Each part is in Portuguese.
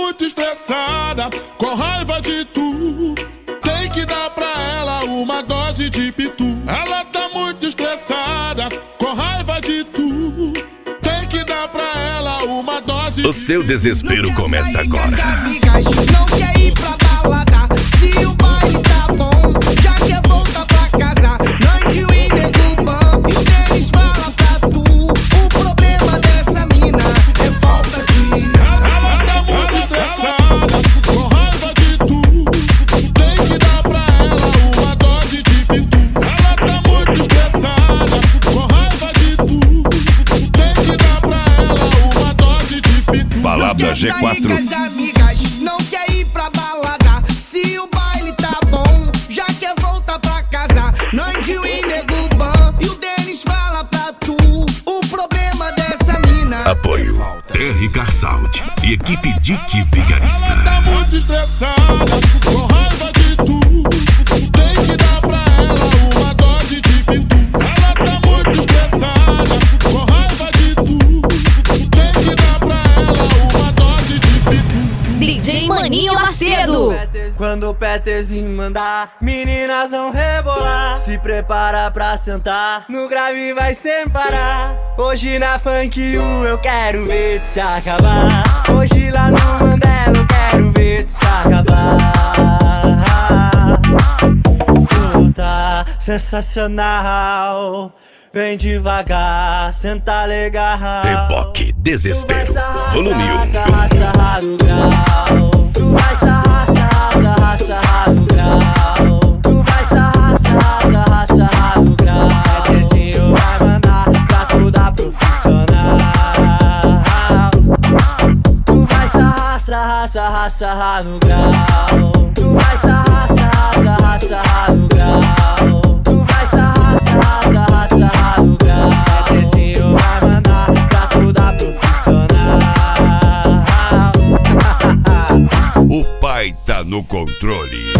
muito estressada, com raiva de tu. Tem que dar pra ela uma dose de pitu. Ela tá muito estressada, com raiva de tu. Tem que dar pra ela uma dose de pitu. O seu desespero começa agora. Amigas, não quer ir pra balada. Se o baile tá bom, já quer voltar pra casa. Nandinho e Nego Ban, e o Denis fala pra tu. O problema dessa mina é falta de... Ela tá muito estressada, com raiva de tu. Tem que dar pra ela uma dose de pitu. Ela tá muito estressada, com raiva de tu. Tem que dar pra ela uma dose de pitu. Palavra Quer sair com G4. as amigas, não quer ir pra balada. Se o baile tá bom, já quer voltar pra casa. Nandinho e Nego Ban, e o Denis fala pra tu. O problema dessa mina... Apoio TRK Sound e equipe Dick Vigarista. Ela tá muito estressada, com raiva de tu. Tem que dar pra ela uma dose de pitu. Ela tá muito estressada, com raiva de tu. Tem que dar pra ela uma dose de pitu. DJ Maninho Macedo. Quando o Peterzinho mandar, meninas vão rebolar. Se prepara pra sentar, no grave vai sem parar. Hoje na Funk U eu quero ver tu se acabar. Hoje lá no Mandela eu quero ver tu se acabar. Tu tá sensacional, vem devagar, senta legal. Reboque Desespero, volume 1. Sarrar no grau. Tu vai sarrar, sarrar, sarrar no grau. Tu vai sarrar, sarrar, sarrar no grau. Peterzinho vai mandar pra toda profissional. Tu vai sarrar, sarrar, sarrar, sarrar no grau. Tu vai sarrar, sarrar, sarrar, sarrar no grau. Tu vai sarrar, sarrar, sarrar, sarrar no grau. Peterzinho vai mandar pra toda profissional. O pai tá no controle.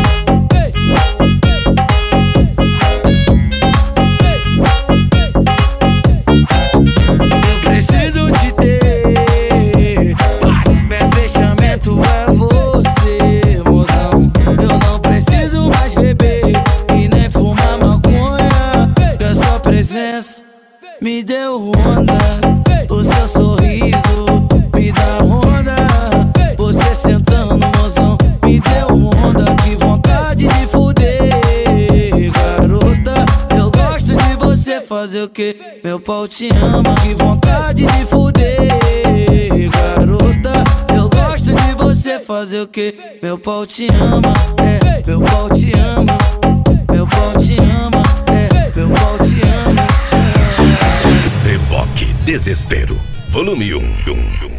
Eu preciso te ter. Meu fechamento é você, mozão. Eu não preciso mais beber e nem fumar maconha. Da sua presença me deu onda. O seu sorriso me dá onda. Você sentando, mozão, me deu onda. Que vontade de fuder, garota. Eu gosto de você fazer o que? Meu pau te ama. Que vontade de fuder, garota. Eu gosto de você fazer o que? Meu pau te ama, é, meu pau te ama. Meu pau te ama, é, meu pau te ama. Reboque Desespero, volume 1.